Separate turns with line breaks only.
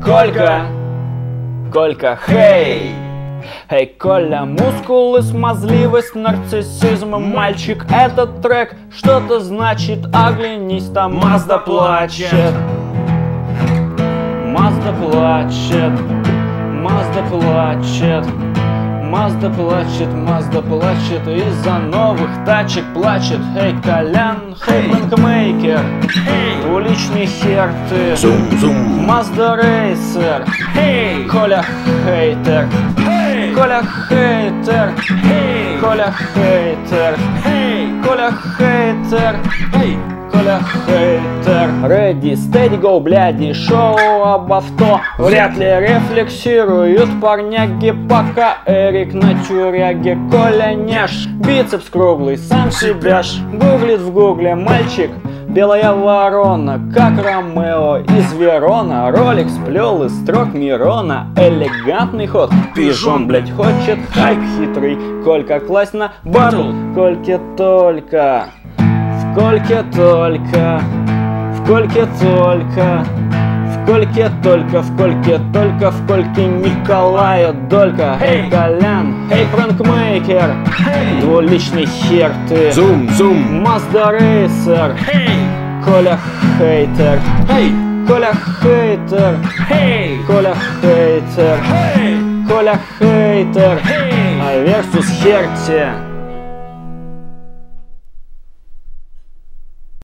Колька, хей! Эй, Коля, мускулы, смазливость, нарциссизм, мальчик, этот трек что-то значит, оглянись, там Мазда плачет. Мазда плачет, Мазда плачет, Мазда плачет, Мазда плачет, из-за новых тачек плачет. Эй, Колян, хей, бэнкмейкер, уличный хер ты, Мазда рейсер, Коля хейтер, Коля хейтер, Коля хейтер, Коля хейтер, Коля хейтер. Ready, steady, go, бляди, шоу об авто вряд ли рефлексируют парняги, пока Эрик на тюряге. Коля няш, бицепс круглый, сам себя ж гуглит в гугле. Мальчик, белая ворона, как Ромео из Верона. Ролик сплел из строк Мирона, элегантный ход. Пижон, блять, хочет хайп хитрый. Колька, класть на батл, Кольке только. В Кольке только, в Кольке только, в Кольке только, в Кольке только, в Кольке Николая Долька. Эй, Колян, эй, пранкмейкер, двуличный хер ты, Мазда рейсер, Коля хейтер, Коля хейтер, Коля хейтер, Коля хейтер, а версус херте.